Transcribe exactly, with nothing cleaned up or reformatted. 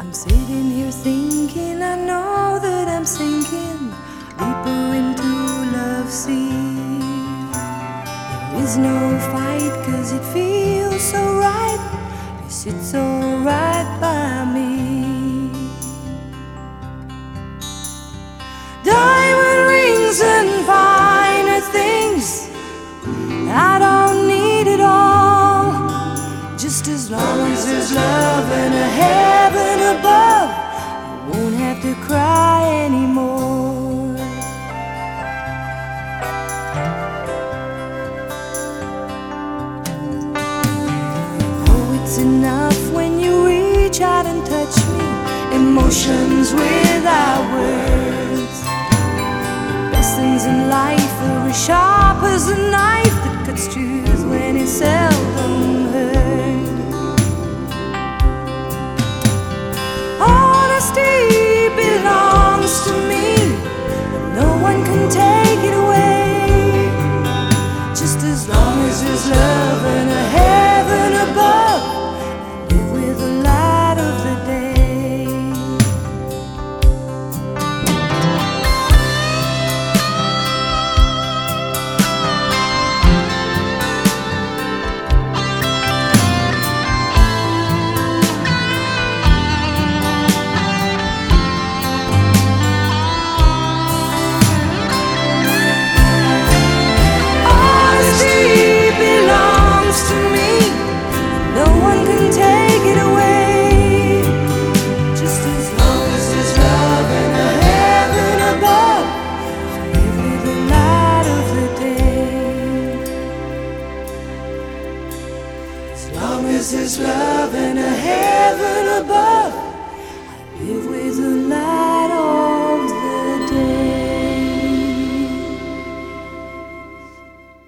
I'm sitting here thinking, I know that I'm sinking deeper into love's sea. There is no fight, cause it feels so right. You sit so right by me. Diamond rings and finer things, I don't need it all. Just as long as there's love and a heaven above, I won't have to cry anymore. Oh, it's enough when you reach out and touch me, emotions without words. The best things in life are as sharp as a knife that cuts truth when it's seldom heard. Honesty belongs to me, no one can take it away. Just as long as there's love and a heaven above, I live with the light of the day. As long as there's love and a heaven above,